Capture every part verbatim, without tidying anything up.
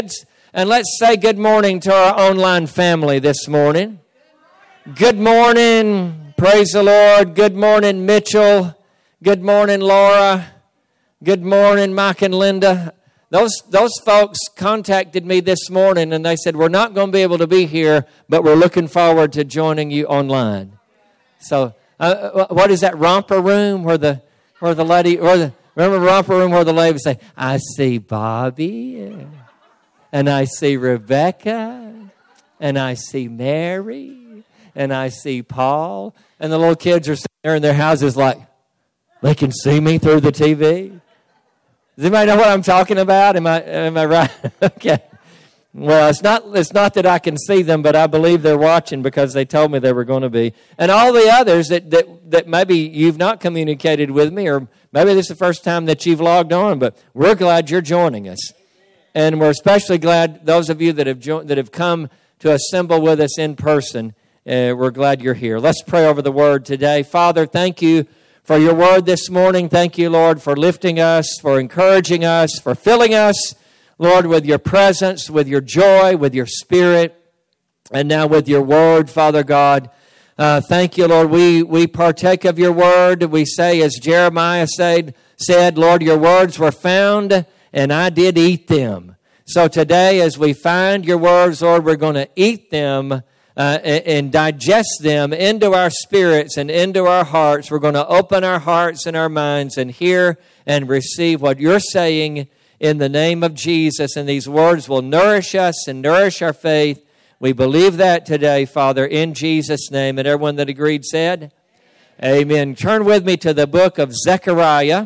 And let's say good morning to our online family this morning. Good morning. Praise the Lord. Good morning, Mitchell. Good morning, Laura. Good morning, Mike and Linda. Those those folks contacted me this morning, and they said, we're not going to be able to be here, but we're looking forward to joining you online. So, uh, what is that romper room where the where the lady, or the, remember romper room where the lady would say, I see Bobby, and I see Rebecca, and I see Mary, and I see Paul, and the little kids are sitting there in their houses like, they can see me through the T V. Does anybody know what I'm talking about? Am I am I right? Okay. Well, it's not it's not that I can see them, but I believe they're watching because they told me they were going to be. And all the others that, that, that maybe you've not communicated with me, or maybe this is the first time that you've logged on, but we're glad you're joining us. And we're especially glad those of you that have jo- that have come to assemble with us in person. Uh, we're glad you're here. Let's pray over the Word today. Father, thank you for your Word this morning. Thank you, Lord, for lifting us, for encouraging us, for filling us, Lord, with your presence, with your joy, with your Spirit, and now with your Word, Father God. Uh, thank you, Lord. We we partake of your Word. We say, as Jeremiah said, said, Lord, your words were found, and I did eat them. So today, as we find your words, Lord, we're going to eat them Uh, and, and digest them into our spirits and into our hearts. We're going to open our hearts and our minds and hear and receive what you're saying in the name of Jesus. And these words will nourish us and nourish our faith. We believe that today, Father, in Jesus' name. And everyone that agreed said, Amen. Turn with me to the book of Zechariah.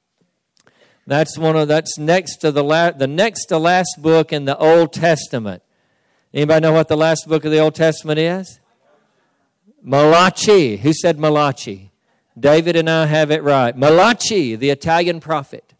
That's one of that's next to the la- the next to last book in the Old Testament. Anybody know what the last book of the Old Testament is? Malachi. Who said Malachi? David and I have it right. Malachi, the Italian prophet.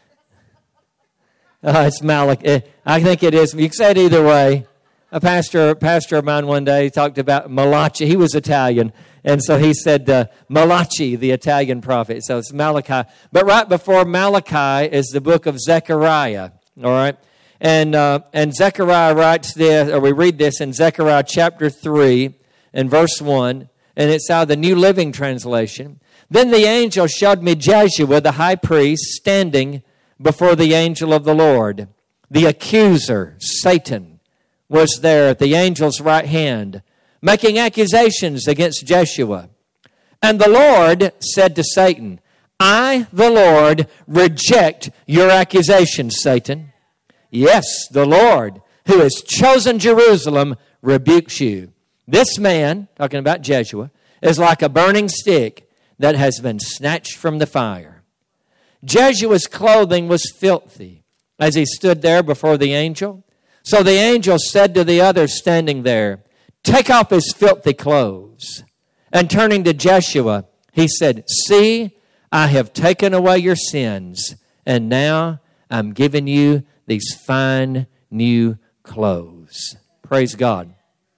Uh, it's Malachi. I think it is. You can say it either way. A pastor, a pastor of mine one day talked about Malachi. He was Italian. And so he said uh, Malachi, the Italian prophet. So it's Malachi. But right before Malachi is the book of Zechariah. All right. And uh, and Zechariah writes this, or we read this in Zechariah chapter three and verse one, and it's out of the New Living Translation. Then the angel showed me Jeshua, the high priest, standing before the angel of the Lord. The accuser, Satan, was there at the angel's right hand, making accusations against Jeshua. And the Lord said to Satan, I, the Lord, reject your accusations, Satan. Yes, the Lord, who has chosen Jerusalem, rebukes you. This man, talking about Jeshua, is like a burning stick that has been snatched from the fire. Jeshua's clothing was filthy as he stood there before the angel. So the angel said to the others standing there, take off his filthy clothes. And turning to Jeshua, he said, see, I have taken away your sins, and now I'm giving you these fine new clothes. Praise God.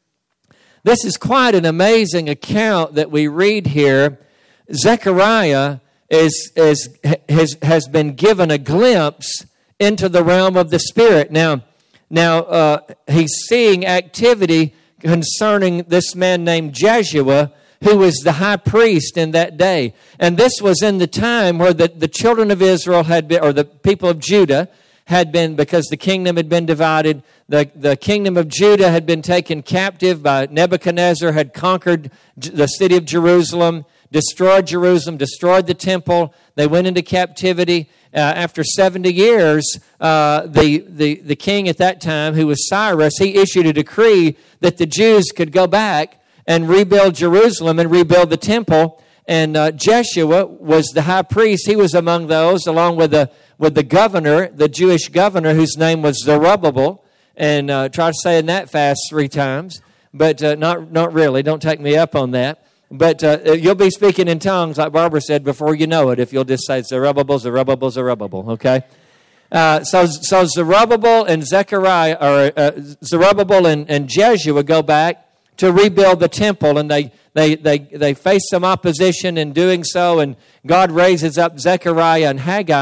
This is quite an amazing account that we read here. Zechariah is, is, has, has been given a glimpse into the realm of the Spirit. Now, now uh, he's seeing activity concerning this man named Jeshua, who was the high priest in that day. And this was in the time where the, the children of Israel had been, or the people of Judah, had been, because the kingdom had been divided, the, the kingdom of Judah had been taken captive by Nebuchadnezzar, had conquered the city of Jerusalem, destroyed Jerusalem, destroyed the temple. They went into captivity. Uh, after seventy years, uh, the, the, the king at that time, who was Cyrus, he issued a decree that the Jews could go back and rebuild Jerusalem and rebuild the temple. And uh, Jeshua was the high priest. He was among those, along with the with the governor, the Jewish governor, whose name was Zerubbabel. And uh, try to say that fast three times, but uh, not not really. Don't take me up on that. But uh, you'll be speaking in tongues, like Barbara said, before you know it, if you'll just say Zerubbabel, Zerubbabel, Zerubbabel, okay? Uh, so, so Zerubbabel and Zechariah, or uh, Zerubbabel and, and Jeshua go back to rebuild the temple, and they, they, they, they face some opposition in doing so, and God raises up Zechariah and Haggai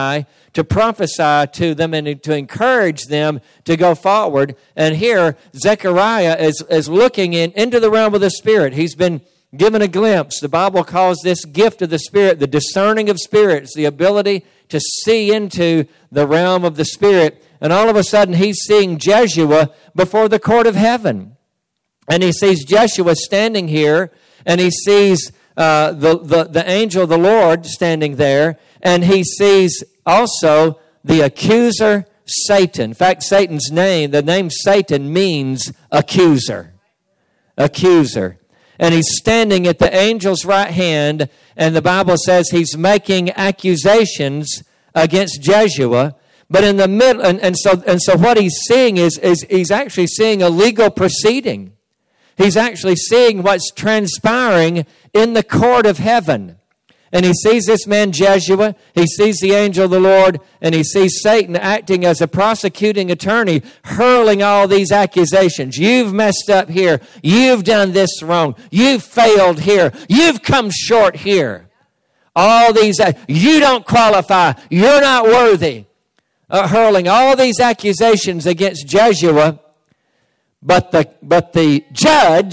to prophesy to them and to encourage them to go forward. And here, Zechariah is, is looking in, into the realm of the Spirit. He's been given a glimpse. The Bible calls this gift of the Spirit the discerning of spirits, the ability to see into the realm of the Spirit. And all of a sudden, he's seeing Jeshua before the court of heaven. And he sees Jeshua standing here, and he sees uh, the, the, the angel of the Lord standing there, and he sees also the accuser, Satan. In fact, Satan's name, the name Satan means accuser. Accuser. And he's standing at the angel's right hand, and the Bible says he's making accusations against Jeshua. But in the middle, and, and so and so what he's seeing is, is he's actually seeing a legal proceeding. He's actually seeing what's transpiring in the court of heaven. And he sees this man Jeshua, he sees the angel of the Lord, and he sees Satan acting as a prosecuting attorney, hurling all these accusations. You've messed up here. You've done this wrong. You've failed here. You've come short here. All these, you don't qualify. You're not worthy. Uh, hurling all these accusations against Jeshua, but the, but the judge,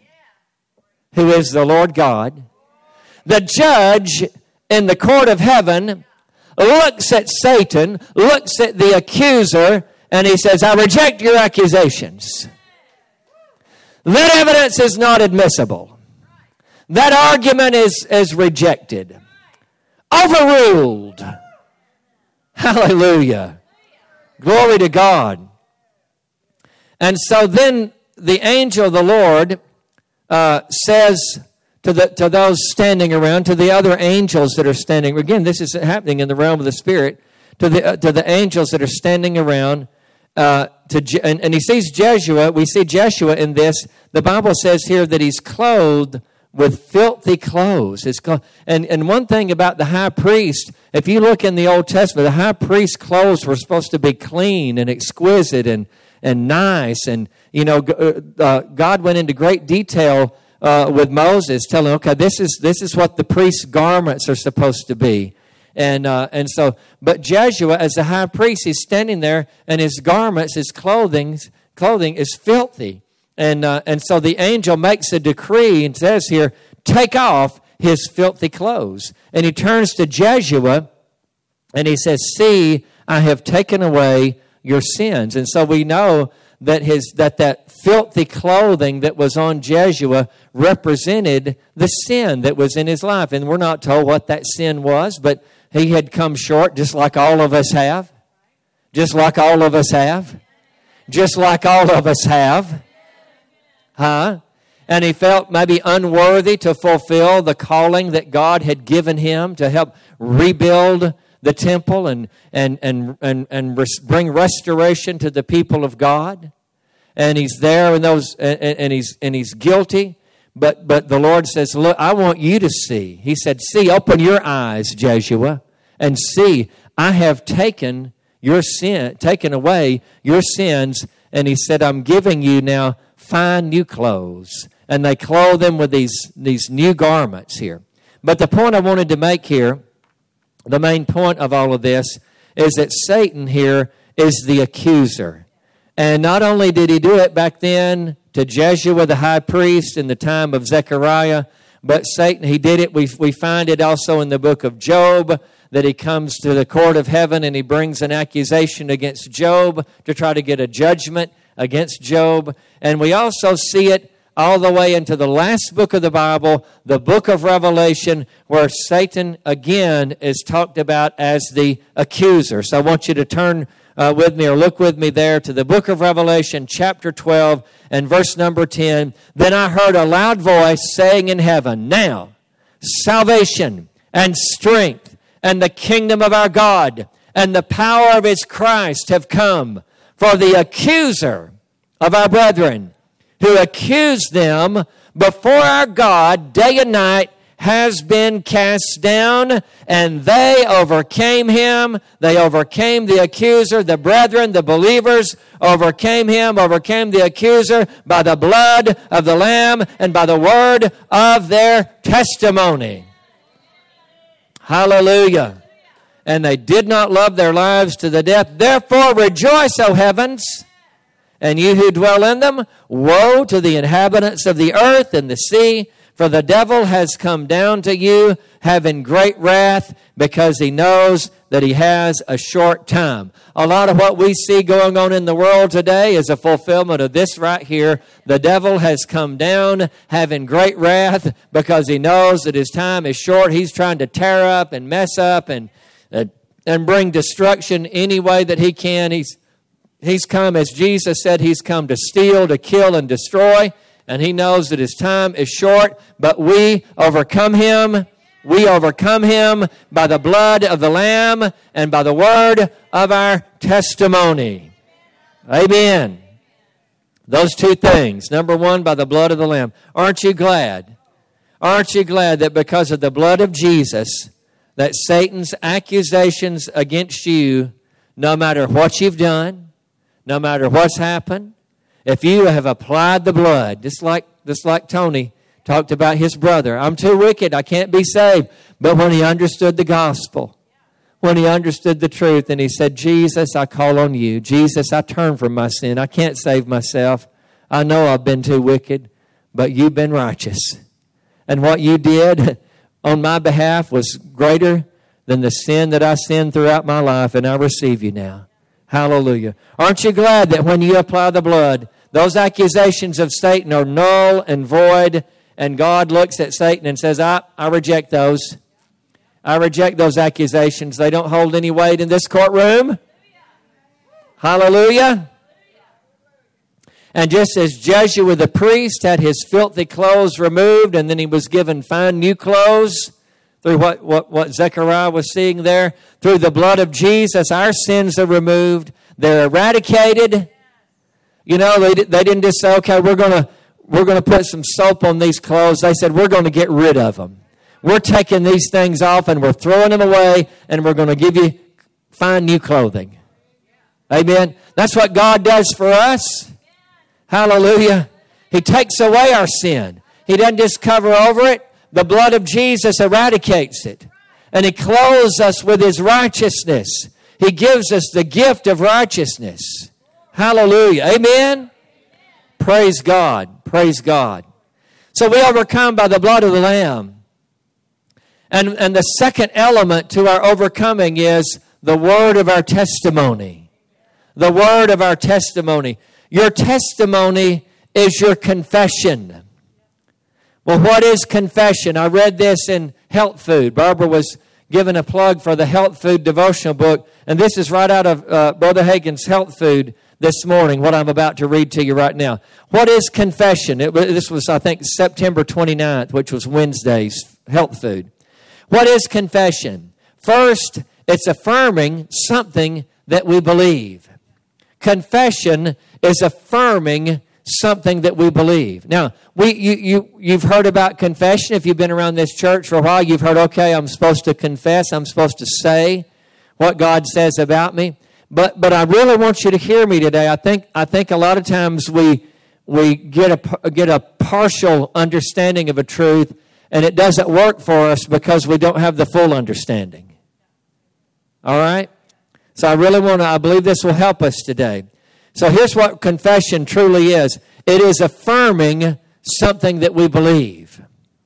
who is the Lord God, the judge in the court of heaven looks at Satan, looks at the accuser, and he says, I reject your accusations. That evidence is not admissible. That argument is, is rejected. Overruled. Hallelujah. Glory to God. And so then the angel of the Lord uh, says to the to those standing around, to the other angels that are standing. Again, this is happening in the realm of the Spirit. To the uh, to the angels that are standing around. Uh, to Je- and, and he sees Jeshua. We see Jeshua in this. The Bible says here that he's clothed with filthy clothes. His clo- and, and one thing about the high priest, if you look in the Old Testament, the high priest's clothes were supposed to be clean and exquisite and, and nice. And, you know, uh, God went into great detail uh, with Moses, telling him, okay, this is this is what the priest's garments are supposed to be. And uh, and so, but Jeshua, as the high priest, he's standing there, and his garments, his clothing, clothing is filthy. And uh, and so the angel makes a decree and says here, take off his filthy clothes. And he turns to Jeshua and he says, see, I have taken away your sins. And so we know that his that that filthy clothing that was on Jeshua represented the sin that was in his life. And we're not told what that sin was, but he had come short just like all of us have. Just like all of us have. Just like all of us have. Huh? And he felt maybe unworthy to fulfill the calling that God had given him to help rebuild the temple and and and and, and res- bring restoration to the people of God. And he's there in those, and, and he's and he's guilty. But but the Lord says, look, I want you to see. He said, see, open your eyes, Jeshua, and see, I have taken your sin, taken away your sins. And he said, I'm giving you now fine new clothes. And they clothe them with these, these new garments here. But the point I wanted to make here, the main point of all of this, is that Satan here is the accuser. And not only did he do it back then to Jeshua, the high priest, in the time of Zechariah, but Satan, he did it. We, we find it also in the book of Job, that he comes to the court of heaven and he brings an accusation against Job to try to get a judgment against Job. And we also see it all the way into the last book of the Bible, the book of Revelation, where Satan again is talked about as the accuser. So I want you to turn uh, with me or look with me there to the book of Revelation, chapter twelve and verse number ten. Then I heard a loud voice saying in heaven, now salvation and strength and the kingdom of our God and the power of his Christ have come. For the accuser of our brethren, who accused them before our God day and night, has been cast down, and they overcame him. They overcame the accuser. The brethren, the believers, overcame him, overcame the accuser by the blood of the Lamb and by the word of their testimony. Hallelujah. and they did not love their lives to the death. Therefore rejoice, O heavens, and you who dwell in them. Woe to the inhabitants of the earth and the sea, for the devil has come down to you, having great wrath, because he knows that he has a short time. A lot of what we see going on in the world today is a fulfillment of this right here. The devil has come down, having great wrath, because he knows that his time is short. He's trying to tear up and mess up and uh, and bring destruction any way that he can. He's He's come, as Jesus said, he's come to steal, to kill, and destroy. And he knows that his time is short, but we overcome him. We overcome him by the blood of the Lamb and by the word of our testimony. Amen. Those two things. Number one, by the blood of the Lamb. Aren't you glad? Aren't you glad that because of the blood of Jesus, that Satan's accusations against you, no matter what you've done, no matter what's happened, if you have applied the blood, just like, just like Tony talked about his brother. I'm too wicked. I can't be saved. But when he understood the gospel, when he understood the truth, and he said, Jesus, I call on you. Jesus, I turn from my sin. I can't save myself. I know I've been too wicked, but you've been righteous. And what you did on my behalf was greater than the sin that I sinned throughout my life, and I receive you now. Hallelujah. Aren't you glad that when you apply the blood, those accusations of Satan are null and void, and God looks at Satan and says, I, I reject those. I reject those accusations. They don't hold any weight in this courtroom. Hallelujah. And just as Jeshua the priest had his filthy clothes removed, and then he was given fine new clothes, through what, what, what Zechariah was seeing there, through the blood of Jesus, our sins are removed. They're eradicated. You know, they, they didn't just say, okay, we're going to we're going to put some soap on these clothes. They said, we're going to get rid of them. We're taking these things off and we're throwing them away, and we're going to give you fine new clothing. Amen. That's what God does for us. Hallelujah. He takes away our sin. He doesn't just cover over it. The blood of Jesus eradicates it. And he clothes us with his righteousness. He gives us the gift of righteousness. Hallelujah. Amen. Praise God. Praise God. So we overcome by the blood of the Lamb. And, and the second element to our overcoming is the word of our testimony. The word of our testimony. Your testimony is your confession. Well, what is confession? I read this in Health Food. Barbara was given a plug for the Health Food devotional book, and this is right out of uh, Brother Hagin's Health Food this morning, what I'm about to read to you right now. What is confession? It, this was, I think, September twenty-ninth, which was Wednesday's Health Food. What is confession? First, it's affirming something that we believe. Confession is affirming something that we believe. Now, we you you you've heard about confession. If you've been around this church for a while, you've heard, okay, I'm supposed to confess. I'm supposed to say what God says about me. But but I really want you to hear me today. I think I think a lot of times we we get a get a partial understanding of a truth, and it doesn't work for us because we don't have the full understanding. All right? So I really want to, I believe this will help us today. So here's what confession truly is. It is affirming something that we believe.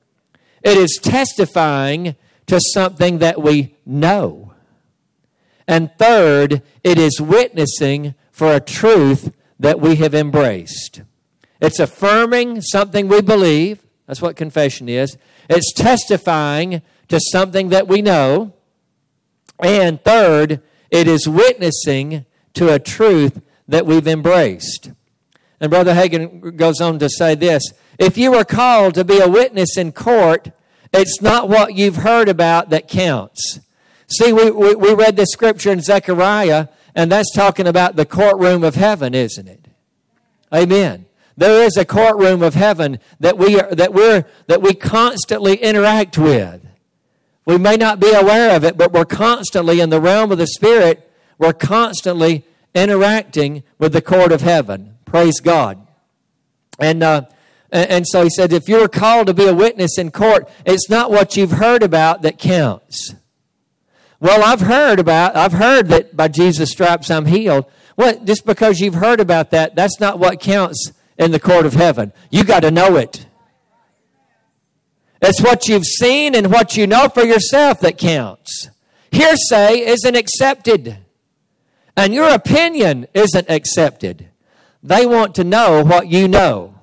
It is testifying to something that we know. And third, it is witnessing for a truth that we have embraced. It's affirming something we believe. That's what confession is. It's testifying to something that we know. And third, it is witnessing to a truth that we've embraced. And Brother Hagin goes on to say this. If you are called to be a witness in court, it's not what you've heard about that counts. See, we, we, we read this scripture in Zechariah, and that's talking about the courtroom of heaven, isn't it? Amen. There is a courtroom of heaven that we are, that we're that we constantly interact with. We may not be aware of it, but we're constantly in the realm of the Spirit. We're constantly interacting with the court of heaven. Praise God. And uh, and so he said, if you're called to be a witness in court, it's not what you've heard about that counts. Well, I've heard about, I've heard that by Jesus' stripes I'm healed. Well, just because you've heard about that, that's not what counts in the court of heaven. You got to know it. It's what you've seen and what you know for yourself that counts. Hearsay isn't accepted. And your opinion isn't accepted. They want to know what you know.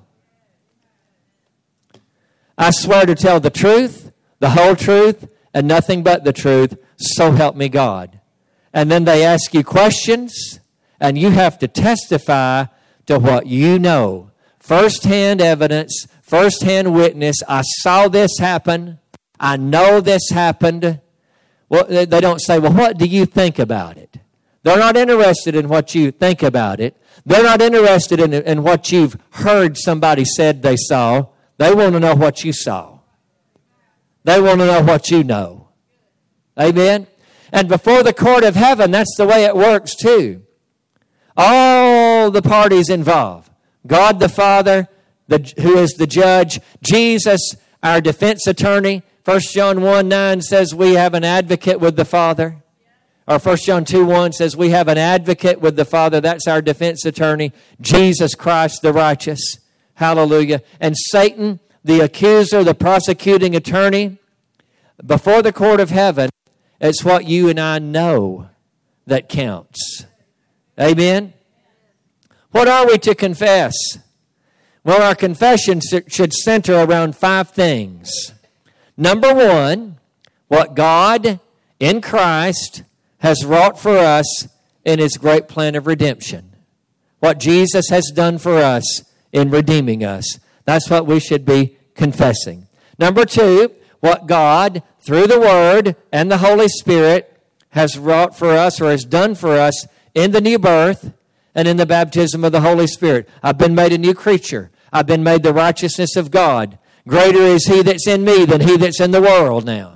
I swear to tell the truth, the whole truth, and nothing but the truth, so help me God. And then they ask you questions, and you have to testify to what you know. First-hand evidence, first-hand witness. I saw this happen. I know this happened. Well, they don't say, well, what do you think about it? They're not interested in what you think about it. They're not interested in, in what you've heard somebody said they saw. They want to know what you saw. They want to know what you know. Amen? And before the court of heaven, that's the way it works too. All the parties involved. God the Father, the, who is the judge. Jesus, our defense attorney. First John one nine says we have an advocate with the Father. Or First John two one says we have an advocate with the Father. That's our defense attorney. Jesus Christ the righteous. Hallelujah. And Satan, the accuser, the prosecuting attorney. Before the court of heaven, it's what you and I know that counts. Amen? What are we to confess? Well, our confession should center around five things. Number one, what God in Christ has wrought for us in His great plan of redemption. What Jesus has done for us in redeeming us. That's what we should be confessing. Number two, what God, through the Word and the Holy Spirit, has wrought for us or has done for us in the new birth and in the baptism of the Holy Spirit. I've been made a new creature. I've been made the righteousness of God. Greater is He that's in me than he that's in the world now.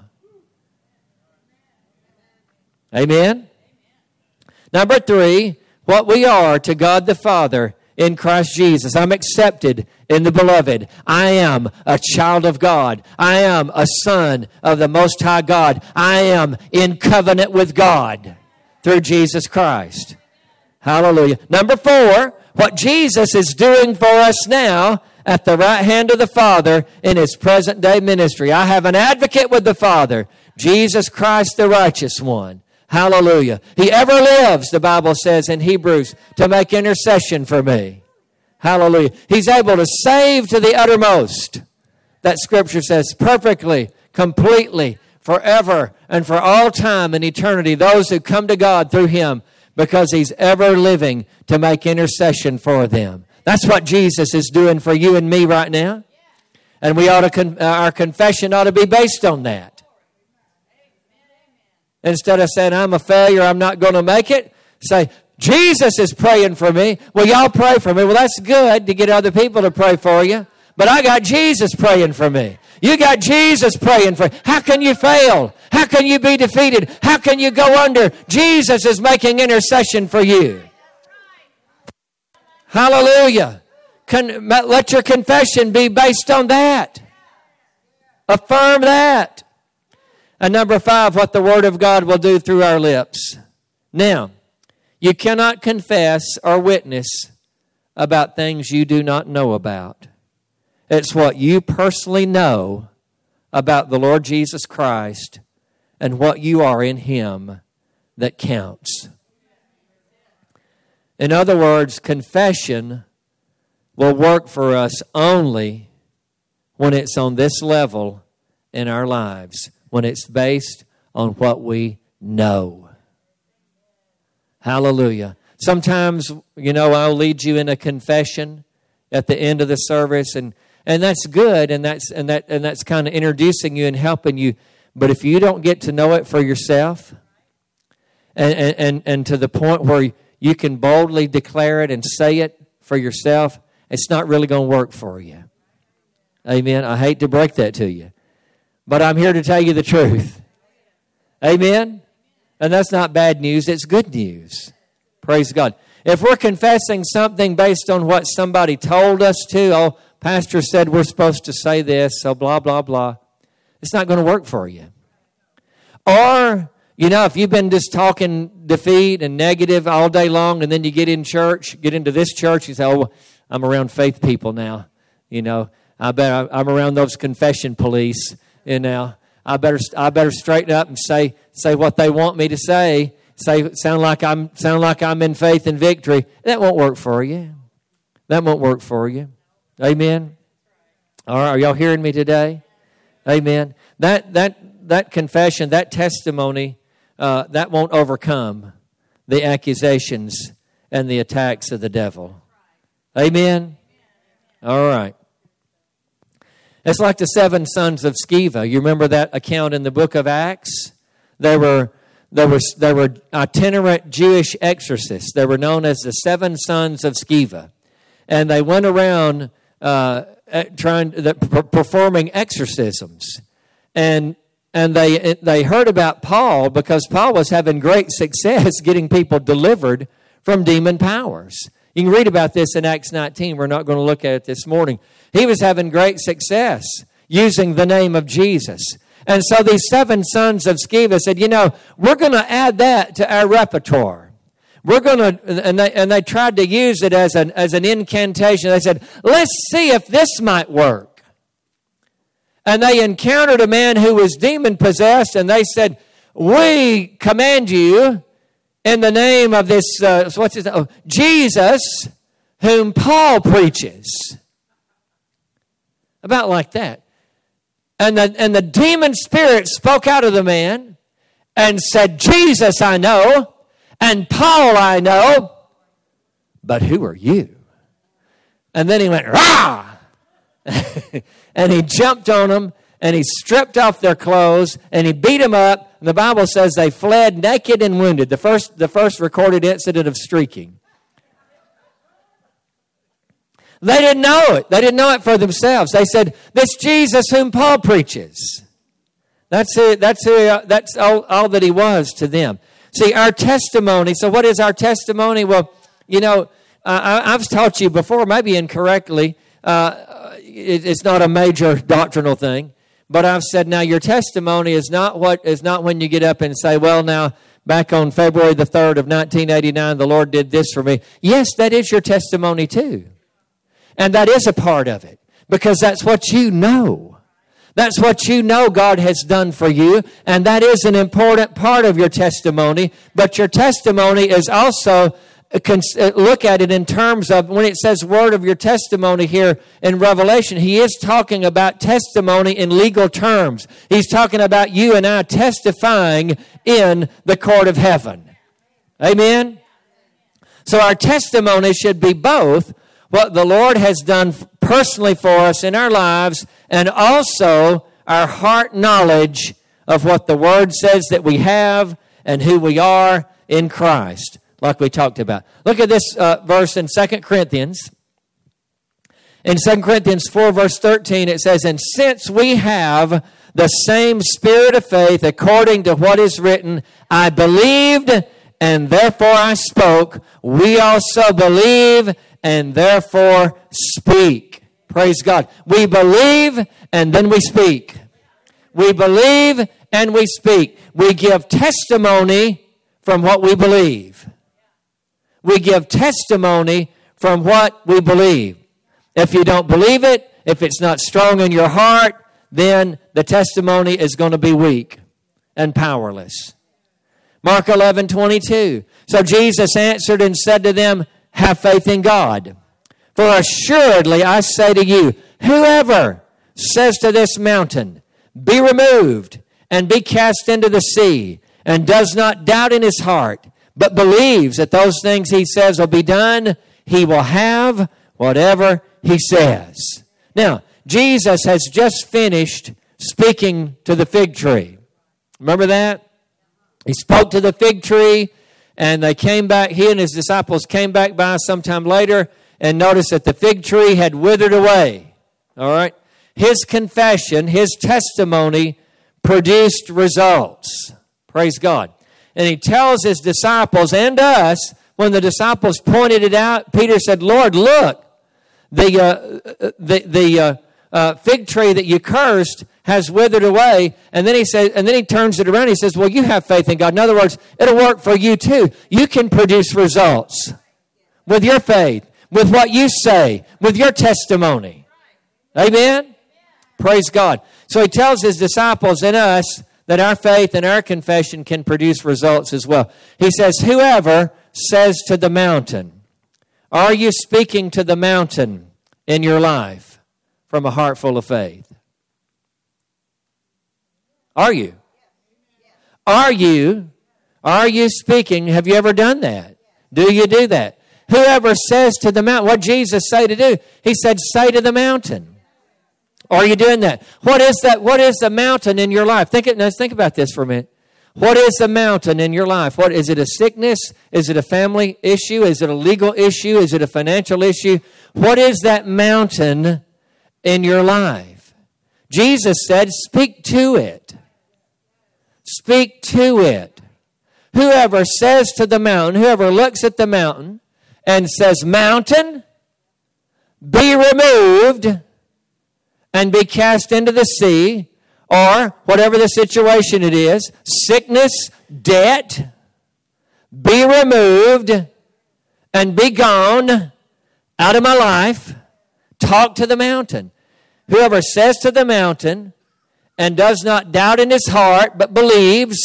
Amen? Number three, what we are to God the Father in Christ Jesus. I'm accepted in the Beloved. I am a child of God. I am a son of the Most High God. I am in covenant with God through Jesus Christ. Hallelujah. Number four, what Jesus is doing for us now at the right hand of the Father in His present day ministry. I have an advocate with the Father, Jesus Christ the righteous one. Hallelujah. He ever lives, the Bible says in Hebrews, to make intercession for me. Hallelujah. He's able to save to the uttermost. That Scripture says perfectly, completely, forever, and for all time and eternity, those who come to God through Him, because He's ever living to make intercession for them. That's what Jesus is doing for you and me right now. And we ought to con- our confession ought to be based on that. Instead of saying, I'm a failure, I'm not going to make it, say, Jesus is praying for me. Well, y'all pray for me. Well, that's good to get other people to pray for you. But I got Jesus praying for me. You got Jesus praying for you. How can you fail? How can you be defeated? How can you go under? Jesus is making intercession for you. Hallelujah. Con- let your confession be based on that. Affirm that. And number five, what the Word of God will do through our lips. Now, you cannot confess or witness about things you do not know about. It's what you personally know about the Lord Jesus Christ and what you are in Him that counts. In other words, confession will work for us only when it's on this level in our lives, when it's based on what we know. Hallelujah. Sometimes, you know, I'll lead you in a confession at the end of the service, and, and that's good, and that's and that and that's kind of introducing you and helping you. But if you don't get to know it for yourself, and and, and to the point where you can boldly declare it and say it for yourself, it's not really going to work for you. Amen. I hate to break that to you, but I'm here to tell you the truth. Amen. And that's not bad news. It's good news. Praise God. If we're confessing something based on what somebody told us to, oh, pastor said we're supposed to say this, so blah, blah, blah, it's not going to work for you. Or You know, if you've been just talking defeat and negative all day long, and then you get in church, get into this church, you say, oh, I'm around faith people now. You know, I better, I'm around those confession police. You know, I better, I better straighten up and say, say what they want me to say. Say, sound like I'm, sound like I'm in faith and victory. That won't work for you. That won't work for you. Amen. All right, are y'all hearing me today? Amen. That, that, that confession, that testimony, Uh, that won't overcome the accusations and the attacks of the devil. Amen? All right. It's like the seven sons of Sceva. You remember that account in the book of Acts? They were, they were, they were itinerant Jewish exorcists. They were known as the seven sons of Sceva. And they went around uh, trying, performing exorcisms. And And they they heard about Paul because Paul was having great success getting people delivered from demon powers. You can read about this in Acts nineteen. We're not going to look at it this morning. He was having great success using the name of Jesus. And so these seven sons of Sceva said, you know, we're going to add that to our repertoire. We're going to, and they, and they tried to use it as an, as an incantation. They said, let's see if this might work. And they encountered a man who was demon-possessed, and they said, we command you in the name of this, uh, what's his name? Oh, Jesus, whom Paul preaches. About like that. And the, and the demon spirit spoke out of the man and said, Jesus I know, and Paul I know, but who are you? And then he went, rah! And he jumped on them, and he stripped off their clothes, and he beat them up. And the Bible says they fled naked and wounded. The first, the first recorded incident of streaking. They didn't know it. They didn't know it for themselves. They said, this Jesus whom Paul preaches. That's it. That's it. That's all, all that he was to them. See, our testimony. So what is our testimony? Well, you know, uh, I, I've taught you before, maybe incorrectly, uh, it's not a major doctrinal thing, but I've said now your testimony is not what is not when you get up and say, well, now back on February the third of nineteen eighty-nine, the Lord did this for me. Yes, that is your testimony too. And that is a part of it because that's what you know. That's what you know God has done for you, and that is an important part of your testimony, but your testimony is also look at it in terms of when it says word of your testimony here in Revelation, he is talking about testimony in legal terms. He's talking about you and I testifying in the court of heaven. Amen? So our testimony should be both what the Lord has done personally for us in our lives and also our heart knowledge of what the Word says that we have and who we are in Christ. Like we talked about. Look at this uh, verse in Second Corinthians. In Second Corinthians four, verse thirteen, it says, and since we have the same spirit of faith, according to what is written, I believed, and therefore I spoke. We also believe, and therefore speak. Praise God. We believe, and then we speak. We believe, and we speak. We give testimony from what we believe. We give testimony from what we believe. If you don't believe it, if it's not strong in your heart, then the testimony is going to be weak and powerless. Mark eleven twenty-two. So Jesus answered and said to them, have faith in God. For assuredly I say to you, whoever says to this mountain, be removed and be cast into the sea, and does not doubt in his heart, but believes that those things he says will be done, he will have whatever he says. Now, Jesus has just finished speaking to the fig tree. Remember that? He spoke to the fig tree, and they came back, he and his disciples came back by sometime later and noticed that the fig tree had withered away. All right? His confession, his testimony produced results. Praise God. And he tells his disciples and us, when the disciples pointed it out, Peter said, Lord, look, the uh, the, the uh, uh, fig tree that you cursed has withered away. And then he says, and then he turns it around. He says, well, you have faith in God. In other words, it'll work for you too. You can produce results with your faith, with what you say, with your testimony. Amen? Praise God. So he tells his disciples and us that our faith and our confession can produce results as well. He says, whoever says to the mountain, are you speaking to the mountain in your life from a heart full of faith? Are you? Are you? Are you speaking? Have you ever done that? Do you do that? Whoever says to the mountain, what did Jesus say to do? He said, say to the mountain. Are you doing that? What is that? What is the mountain in your life? Think it. Now think about this for a minute. What is the mountain in your life? What is it? A sickness? Is it a family issue? Is it a legal issue? Is it a financial issue? What is that mountain in your life? Jesus said, speak to it. Speak to it. Whoever says to the mountain, whoever looks at the mountain and says, mountain, be removed and be cast into the sea, or whatever the situation it is, sickness, debt, be removed and be gone out of my life. Talk to the mountain. Whoever says to the mountain and does not doubt in his heart, but believes,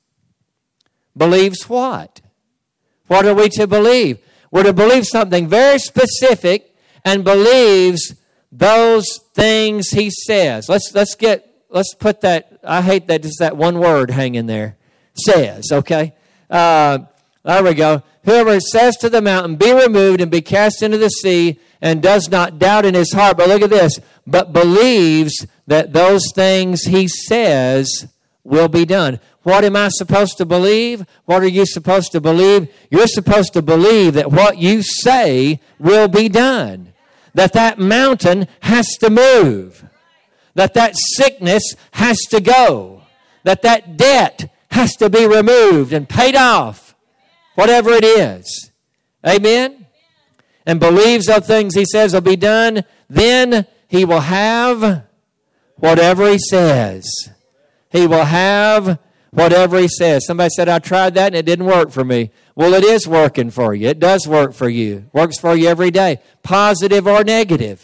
believes what? What are we to believe? We're to believe something very specific and believes those things he says. Let's let's get let's put that. I hate that just that one word hanging there. Says, okay. Uh, there we go. Whoever says to the mountain, be removed and be cast into the sea, and does not doubt in his heart. But look at this. But believes that those things he says will be done. What am I supposed to believe? What are you supposed to believe? You're supposed to believe that what you say will be done. That that mountain has to move. That that sickness has to go. That that debt has to be removed and paid off. Whatever it is. Amen? And believes those things he says will be done. Then he will have whatever he says. He will have whatever he says. Somebody said, I tried that and it didn't work for me. Well, it is working for you. It does work for you. Works for you every day, positive or negative.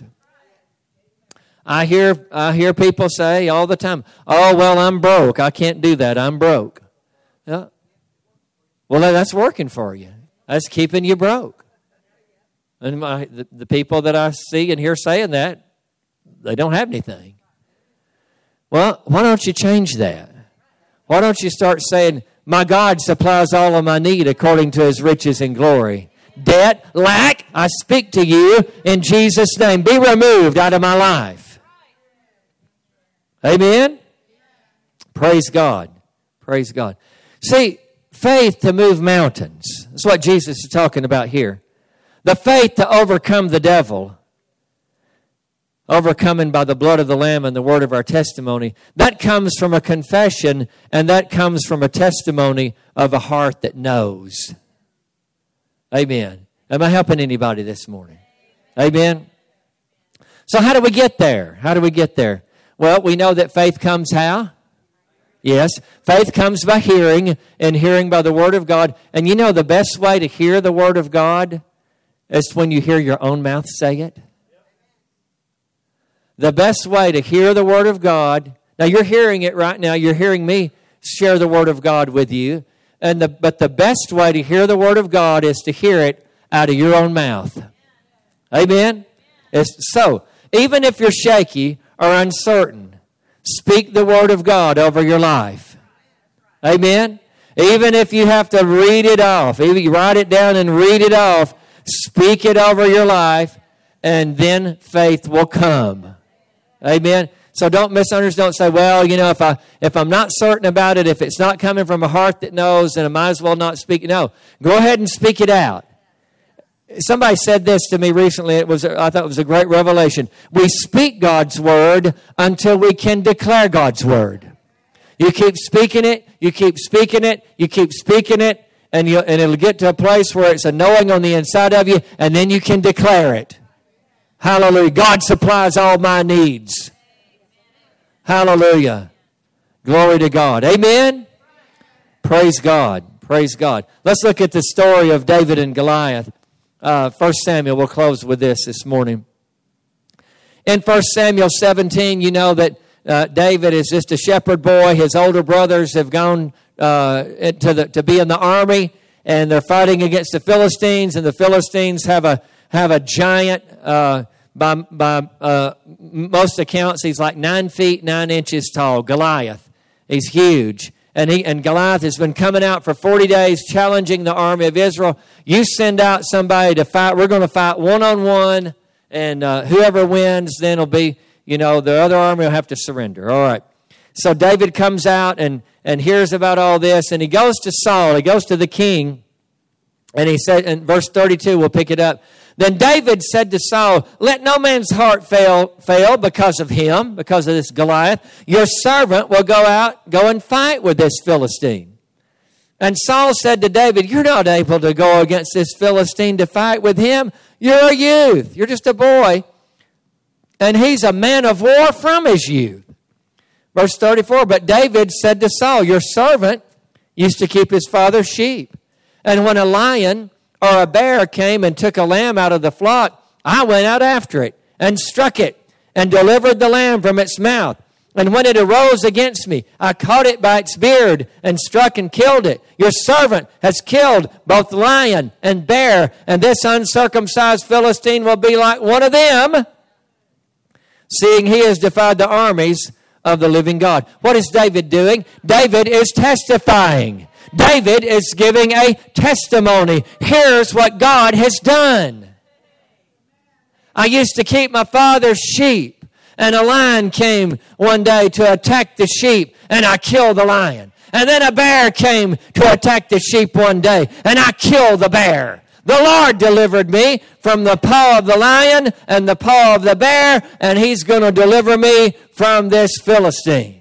I hear I hear people say all the time, oh, well, I'm broke. I can't do that. I'm broke. Yeah. Well, that's working for you. That's keeping you broke. And my, the, the people that I see and hear saying that, they don't have anything. Well, why don't you change that? Why don't you start saying, my God supplies all of my need according to his riches and glory. Debt, lack, I speak to you in Jesus' name. Be removed out of my life. Amen? Praise God. Praise God. See, faith to move mountains. That's what Jesus is talking about here. The faith to overcome the devil. Overcoming by the blood of the Lamb and the word of our testimony. That comes from a confession, and that comes from a testimony of a heart that knows. Amen. Am I helping anybody this morning? Amen. So how do we get there? How do we get there? Well, we know that faith comes how? Yes. Faith comes by hearing, and hearing by the word of God. And you know the best way to hear the word of God is when you hear your own mouth say it. The best way to hear the word of God, now you're hearing it right now, you're hearing me share the word of God with you, and the, but the best way to hear the word of God is to hear it out of your own mouth. Amen? It's, so, even if you're shaky or uncertain, speak the word of God over your life. Amen? Even if you have to read it off, even you write it down and read it off, speak it over your life, and then faith will come. Amen. So don't misunderstand. Don't say, well, you know, if I if I'm not certain about it, if it's not coming from a heart that knows, then I might as well not speak it. No, go ahead and speak it out. Somebody said this to me recently. It was I thought it was a great revelation. We speak God's word until we can declare God's word. You keep speaking it. You keep speaking it. You keep speaking it, and you and it'll get to a place where it's a knowing on the inside of you, and then you can declare it. Hallelujah. God supplies all my needs. Hallelujah. Glory to God. Amen? Praise God. Praise God. Let's look at the story of David and Goliath. Uh, First Samuel, we'll close with this this morning. In First Samuel seventeen, you know that uh, David is just a shepherd boy. His older brothers have gone uh, to, the, to be in the army, and they're fighting against the Philistines, and the Philistines have a have a giant, uh, by, by uh, most accounts, he's like nine feet, nine inches tall, Goliath. He's huge. And he and Goliath has been coming out for forty days, challenging the army of Israel. You send out somebody to fight. We're going to fight one-on-one, and uh, whoever wins, then it'll be, you know, the other army will have to surrender. All right. So David comes out and, and hears about all this, and he goes to Saul. He goes to the king, and he said, in verse thirty-two, we'll pick it up. Then David said to Saul, let no man's heart fail, fail because of him, because of this Goliath. Your servant will go out, go and fight with this Philistine. And Saul said to David, you're not able to go against this Philistine to fight with him. You're a youth. You're just a boy. And he's a man of war from his youth. Verse thirty-four, but David said to Saul, your servant used to keep his father's sheep. And when a lion or a bear came and took a lamb out of the flock, I went out after it and struck it and delivered the lamb from its mouth. And when it arose against me, I caught it by its beard and struck and killed it. Your servant has killed both lion and bear, and this uncircumcised Philistine will be like one of them, seeing he has defied the armies of the living God. What is David doing? David is testifying. David is giving a testimony. Here's what God has done. I used to keep my father's sheep, and a lion came one day to attack the sheep, and I killed the lion. And then a bear came to attack the sheep one day, and I killed the bear. The Lord delivered me from the paw of the lion and the paw of the bear, and he's going to deliver me from this Philistine.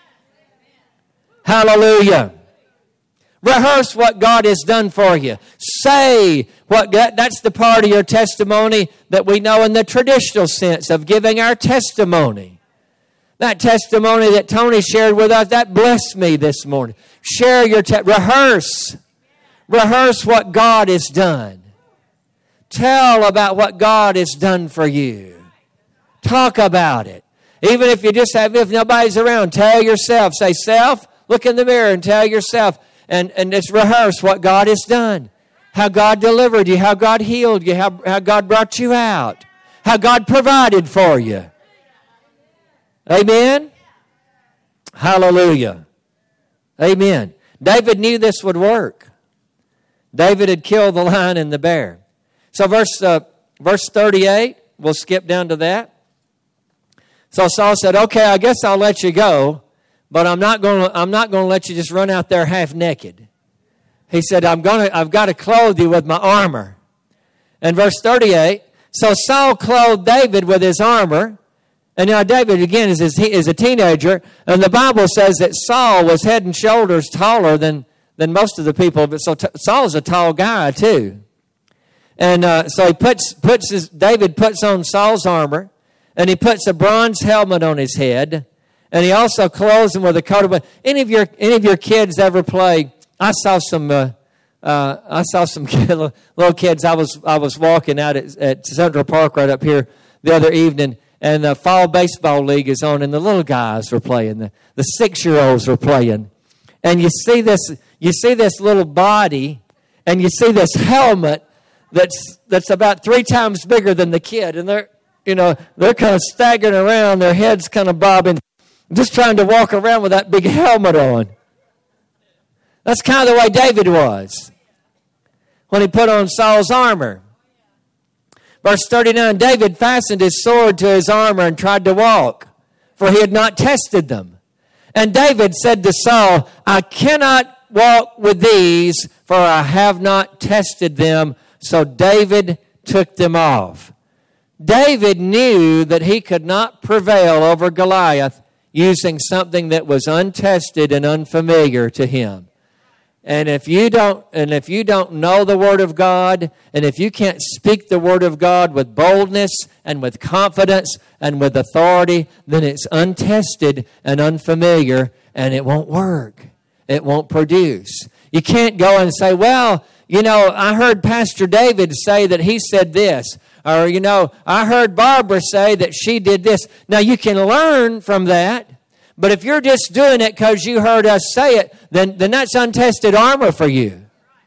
Hallelujah. Rehearse what God has done for you. Say what God, that's the part of your testimony that we know in the traditional sense of giving our testimony. That testimony that Tony shared with us, that blessed me this morning. Share your te- rehearse. Rehearse what God has done. Tell about what God has done for you. Talk about it. Even if you just have, if nobody's around, tell yourself. Say, self, look in the mirror and tell yourself. And, and just rehearse what God has done. How God delivered you. How God healed you. How, how God brought you out. How God provided for you. Amen? Hallelujah. Amen. David knew this would work. David had killed the lion and the bear. So verse, uh, verse thirty-eight, we'll skip down to that. So Saul said, okay, I guess I'll let you go. But I'm not going to I'm not going to let you just run out there half naked. He said, I'm going to I've got to clothe you with my armor. And verse thirty-eight, so Saul clothed David with his armor. And now David, again, is, is a teenager. And the Bible says that Saul was head and shoulders taller than, than most of the people. But so t- Saul's a tall guy, too. And uh, so he puts, puts his, David puts on Saul's armor. And he puts a bronze helmet on his head. And he also clothes him with a coat of... Any of your any of your kids ever play? I saw some... Uh, uh, I saw some little kids. I was I was walking out at, at Central Park right up here the other evening, and the fall baseball league is on, and the little guys were playing. The, the six-year-olds were playing, and you see this you see this little body, and you see this helmet that's that's about three times bigger than the kid, and they're you know they're kind of staggering around, their heads kind of bobbing. Just trying to walk around with that big helmet on. That's kind of the way David was when he put on Saul's armor. Verse thirty-nine, David fastened his sword to his armor and tried to walk, for he had not tested them. And David said to Saul, I cannot walk with these, for I have not tested them. So David took them off. David knew that he could not prevail over Goliath using something that was untested and unfamiliar to him. And if you don't, and if you don't know the Word of God, and if you can't speak the Word of God with boldness and with confidence and with authority, then it's untested and unfamiliar, and it won't work. It won't produce. You can't go and say, well, you know, I heard Pastor David say that he said this. Or, you know, I heard Barbara say that she did this. Now, you can learn from that. But if you're just doing it because you heard us say it, then, then that's untested armor for you.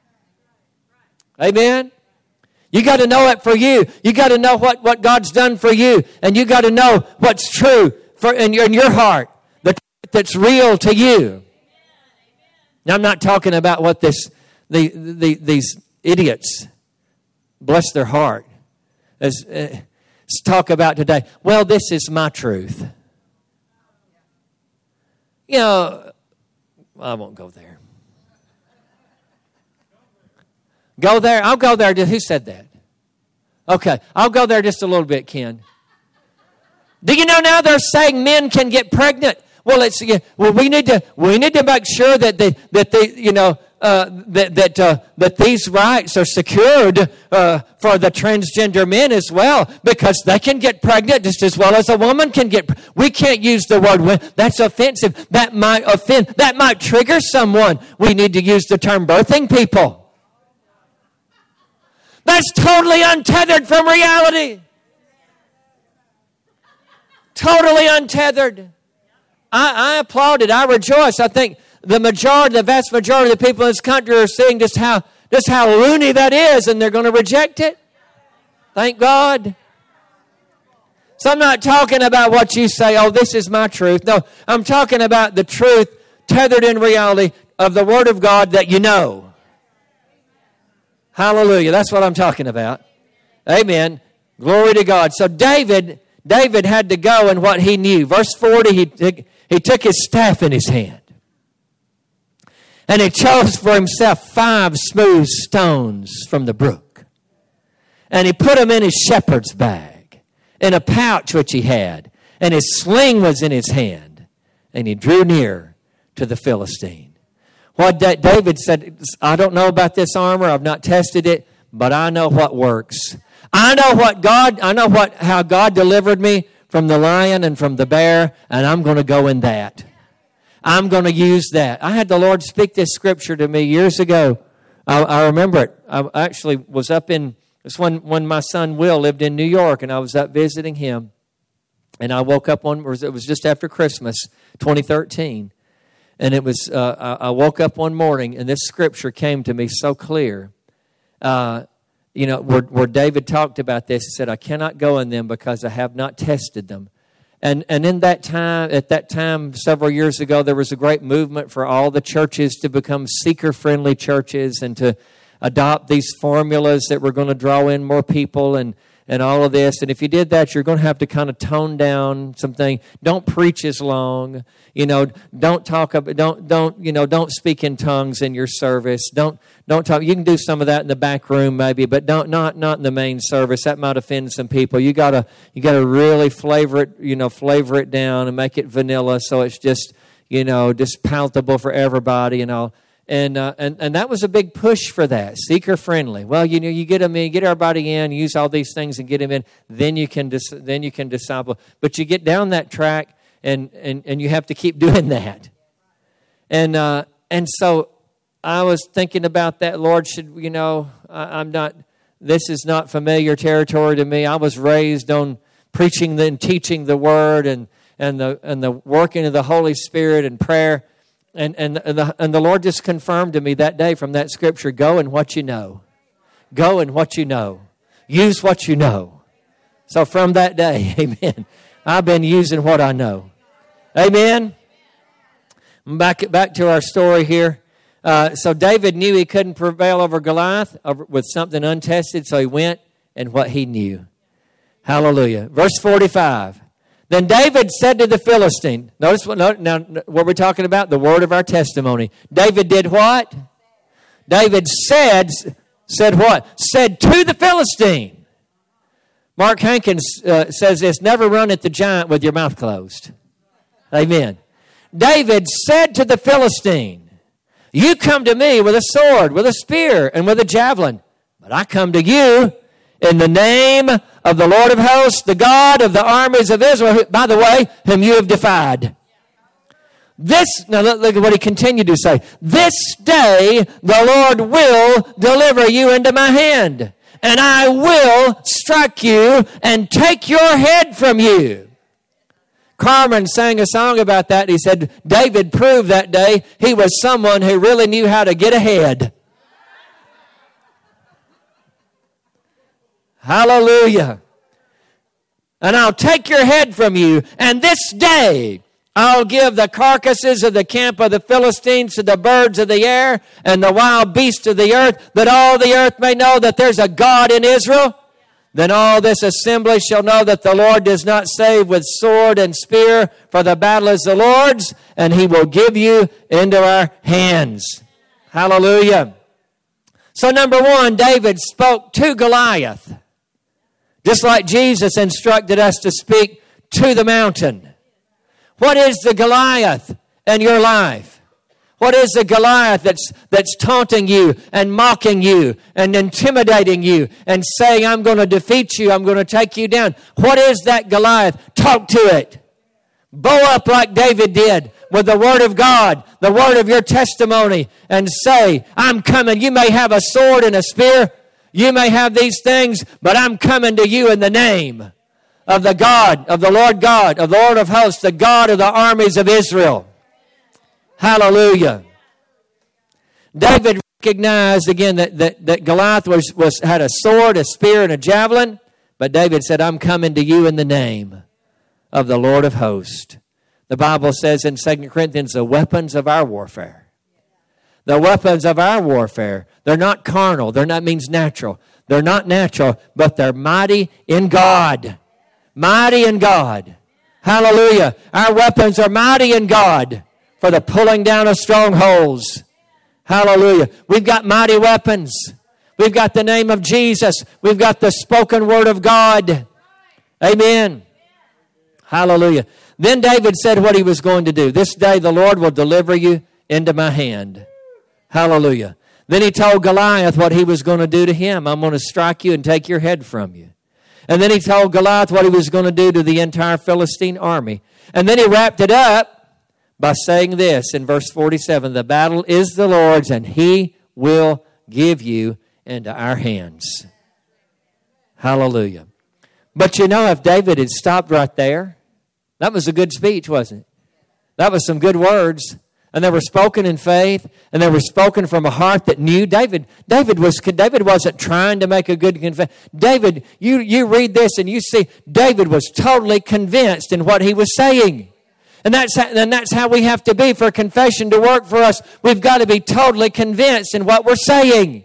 Amen? You got to know it for you. You got to know what, what God's done for you. And you got to know what's true for in your, in your heart. The truth that's real to you. Now, I'm not talking about what this the, the these idiots, bless their heart, as, uh, talk about today. Well, this is my truth. You know, I won't go there. Go there. I'll go there. Who said that? Okay, I'll go there just a little bit, Ken. Do you know now they're saying men can get pregnant? Well, it's well. We need to we need to make sure that they that they you know uh, that that uh, that these rights are secured uh, for the transgender men as well, because they can get pregnant just as well as a woman can get. We can't use the word "women." That's offensive. That might offend. That might trigger someone. We need to use the term "birthing people." That's totally untethered from reality. Totally untethered. I, I applaud it. I rejoice. I think the majority, the vast majority of the people in this country are seeing just how, just how loony that is, and they're going to reject it. Thank God. So I'm not talking about what you say, oh, this is my truth. No, I'm talking about the truth tethered in reality of the Word of God that you know. Hallelujah. That's what I'm talking about. Amen. Glory to God. So David, David had to go in what he knew. Verse forty, he took, he took his staff in his hand. And he chose for himself five smooth stones from the brook. And he put them in his shepherd's bag, in a pouch which he had. And his sling was in his hand. And he drew near to the Philistine. What David said, I don't know about this armor. I've not tested it. But I know what works. I know what God, I know what how God delivered me from the lion and from the bear. And I'm going to go in that. I'm going to use that. I had the Lord speak this scripture to me years ago. I, I remember it. I actually was up in, it's when, when my son Will lived in New York, and I was up visiting him. And I woke up one, it was just after Christmas, twenty thirteen. And it was, uh, I woke up one morning, and this scripture came to me so clear. Uh, you know, where, where David talked about this, he said, I cannot go in them because I have not tested them. And and in that time, at that time, several years ago, there was a great movement for all the churches to become seeker-friendly churches and to adopt these formulas that were going to draw in more people and, and all of this. And if you did that, you're going to have to kind of tone down something. Don't preach as long. You know, don't talk about, don't, don't, you know, don't speak in tongues in your service. Don't, don't talk. You can do some of that in the back room maybe, but don't, not, not in the main service. That might offend some people. You gotta, you gotta really flavor it, you know, flavor it down and make it vanilla so it's just, you know, just palatable for everybody and all. And, uh, and, and that was a big push for that, seeker friendly. Well, you know, you get them in, get everybody in, use all these things and get them in, then you can, dis- then you can disciple. But you get down that track, And, and and you have to keep doing that. And uh, and so I was thinking about that. Lord, should, you know, I, I'm not, this is not familiar territory to me. I was raised on preaching and teaching the Word and, and the and the working of the Holy Spirit and prayer. And, and, and, the, and the Lord just confirmed to me that day from that scripture, go in what you know. Go in what you know. Use what you know. So from that day, amen, I've been using what I know. Amen. Back back to our story here. Uh, so David knew he couldn't prevail over Goliath with something untested, so he went in what he knew. Hallelujah. Verse forty-five. Then David said to the Philistine, notice what, now what we're talking about, the word of our testimony. David did what? David said, said what? Said to the Philistine. Mark Hankins uh, says this, never run at the giant with your mouth closed. Amen. David said to the Philistine, You come to me with a sword, with a spear, and with a javelin. But I come to you in the name of the Lord of hosts, the God of the armies of Israel, who, by the way, whom you have defied. This, now look, look at what he continued to say. This day the Lord will deliver you into my hand, and I will strike you and take your head from you. Carmen sang a song about that. He said, David proved that day he was someone who really knew how to get ahead. Hallelujah. And I'll take your head from you, and this day I'll give the carcasses of the camp of the Philistines to the birds of the air and the wild beasts of the earth, that all the earth may know that there's a God in Israel. Then all this assembly shall know that the Lord does not save with sword and spear, for the battle is the Lord's, and he will give you into our hands. Hallelujah. So number one, David spoke to Goliath, just like Jesus instructed us to speak to the mountain. What is the Goliath in your life? What is the Goliath that's, that's taunting you and mocking you and intimidating you and saying, I'm going to defeat you, I'm going to take you down? What is that Goliath? Talk to it. Bow up like David did with the word of God, the word of your testimony, and say, I'm coming. You may have a sword and a spear. You may have these things, but I'm coming to you in the name of the God, of the Lord God, of the Lord of hosts, the God of the armies of Israel. Hallelujah. David recognized again that, that, that Goliath was, was, had a sword, a spear, and a javelin. But David said, I'm coming to you in the name of the Lord of hosts. The Bible says in Second Corinthians, the weapons of our warfare. The weapons of our warfare. They're not carnal. They're not means natural. They're not natural, but they're mighty in God. Mighty in God. Hallelujah. Our weapons are mighty in God for the pulling down of strongholds. Hallelujah. We've got mighty weapons. We've got the name of Jesus. We've got the spoken word of God. Amen. Hallelujah. Then David said what he was going to do. This day the Lord will deliver you into my hand. Hallelujah. Then he told Goliath what he was going to do to him. I'm going to strike you and take your head from you. And then he told Goliath what he was going to do to the entire Philistine army. And then he wrapped it up by saying this in verse forty-seven, the battle is the Lord's, and he will give you into our hands. Hallelujah. But you know, if David had stopped right there, that was a good speech, wasn't it? That was some good words. And they were spoken in faith, and they were spoken from a heart that knew. David David, was, David wasn't trying to make a good confession. David, you, you read this and you see David was totally convinced in what he was saying. And that's, how, and that's how we have to be for confession to work for us. We've got to be totally convinced in what we're saying.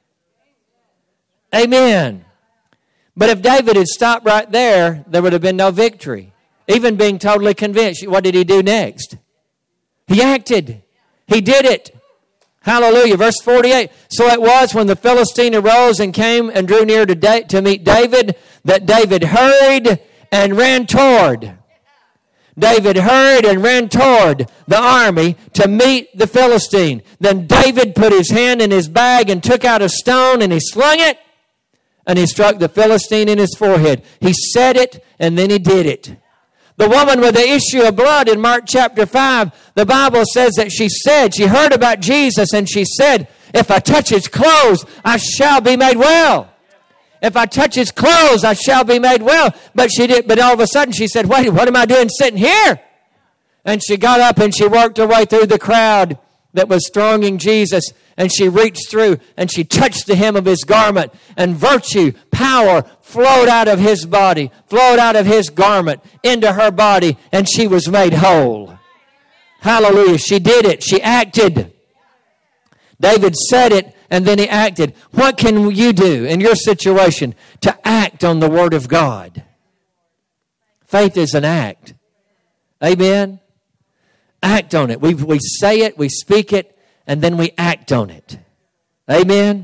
Amen. But if David had stopped right there, there would have been no victory. Even being totally convinced, what did he do next? He acted. He did it. Hallelujah. Verse forty-eight. So it was when the Philistine arose and came and drew near to, da- to meet David that David hurried and ran toward. David hurried and ran toward the army to meet the Philistine. Then David put his hand in his bag and took out a stone and he slung it and he struck the Philistine in his forehead. He said it and then he did it. The woman with the issue of blood in Mark chapter five, the Bible says that she said, she heard about Jesus and she said, if I touch his clothes, I shall be made well. If I touch his clothes, I shall be made well. But she did. But all of a sudden she said, wait, what am I doing sitting here? And she got up and she worked her way through the crowd that was thronging Jesus. And she reached through and she touched the hem of his garment. And virtue, power flowed out of his body, flowed out of his garment into her body. And she was made whole. Hallelujah. She did it. She acted. David said it and then he acted. What can you do in your situation to act on the word of God? Faith is an act. Amen. Act on it. We, we say it, we speak it, and then we act on it. Amen.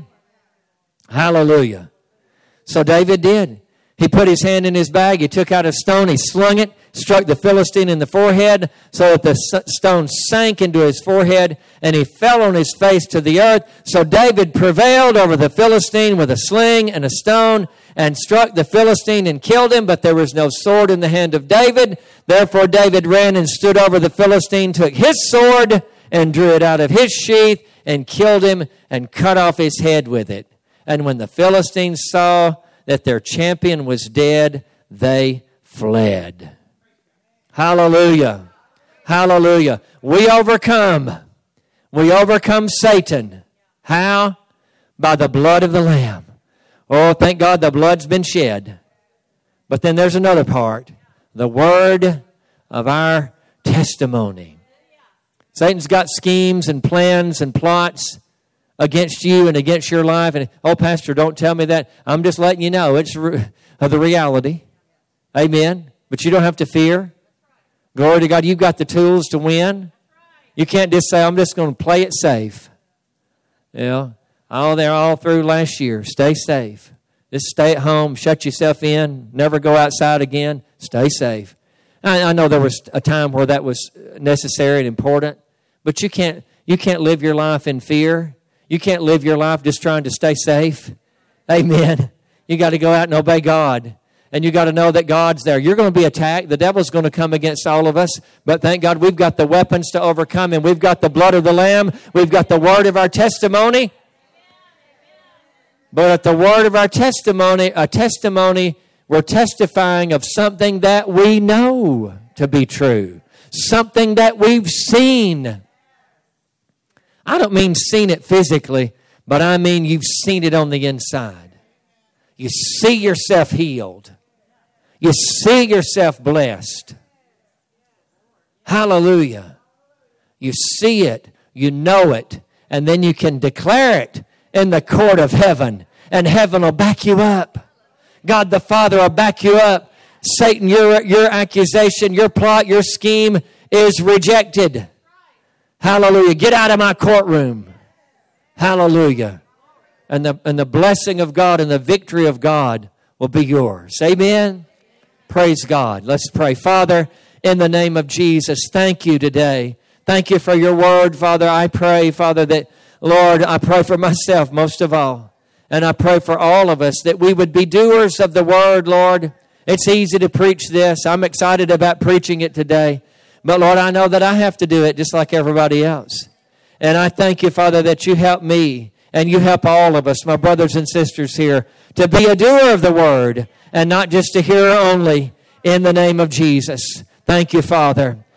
Hallelujah. So David did. He put his hand in his bag. He took out a stone. He slung it, struck the Philistine in the forehead, so that the stone sank into his forehead, and he fell on his face to the earth. So David prevailed over the Philistine with a sling and a stone, and struck the Philistine and killed him, but there was no sword in the hand of David. Therefore David ran and stood over the Philistine, took his sword, and drew it out of his sheath, and killed him, and cut off his head with it. And when the Philistines saw that their champion was dead, they fled. Hallelujah. Hallelujah. We overcome. We overcome Satan. How? By the blood of the Lamb. Oh, thank God the blood's been shed. But then there's another part. The word of our testimony. Satan's got schemes and plans and plots against you and against your life. And, oh, Pastor, don't tell me that. I'm just letting you know. It's re- the reality. Amen. But you don't have to fear. Glory to God. You've got the tools to win. You can't just say, I'm just going to play it safe. You know, all there all through last year. Stay safe. Just stay at home. Shut yourself in. Never go outside again. Stay safe. I, I know there was a time where that was necessary and important. But you can't, you can't live your life in fear. You can't live your life just trying to stay safe. Amen. You got to go out and obey God. And you got to know that God's there. You're going to be attacked. The devil's going to come against all of us. But thank God we've got the weapons to overcome him. We've got the blood of the Lamb. We've got the word of our testimony. But at the word of our testimony, a testimony, we're testifying of something that we know to be true. Something that we've seen. I don't mean seen it physically, but I mean you've seen it on the inside. You see yourself healed. You see yourself blessed. Hallelujah. You see it, you know it, and then you can declare it in the court of heaven, and heaven will back you up. God the Father will back you up. Satan, your, your accusation, your plot, your scheme is rejected. Hallelujah. Get out of my courtroom. Hallelujah. And the, and the blessing of God and the victory of God will be yours. Amen. Praise God. Let's pray. Father, in the name of Jesus, thank you today. Thank you for your word, Father. I pray, Father, that, Lord, I pray for myself most of all. And I pray for all of us that we would be doers of the word, Lord. It's easy to preach this. I'm excited about preaching it today. But, Lord, I know that I have to do it just like everybody else. And I thank you, Father, that you help me and you help all of us, my brothers and sisters here, to be a doer of the word and not just a hearer only, in the name of Jesus. Thank you, Father.